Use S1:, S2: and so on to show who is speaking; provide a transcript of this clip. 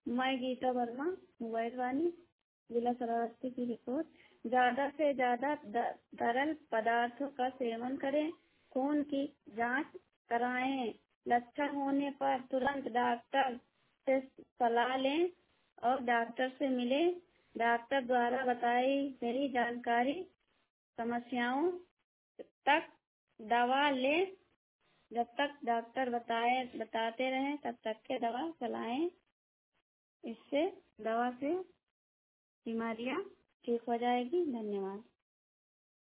S1: मैं गीता वर्मा, मोबाइल वाली, जिला श्रावस्ती की रिपोर्ट। ज्यादा से ज्यादा तरल पदार्थों का सेवन करें। खून की जांच कराएं। लक्षण होने पर तुरंत डॉक्टर से सलाह लें और डॉक्टर से मिलें। डॉक्टर द्वारा बताई गई जानकारी समस्याओं तक दवा लें। जब तक डॉक्टर बताते रहें तब तक के दवा चलाएं। इससे दवा से बीमारियां ठीक हो जाएगी। धन्यवाद।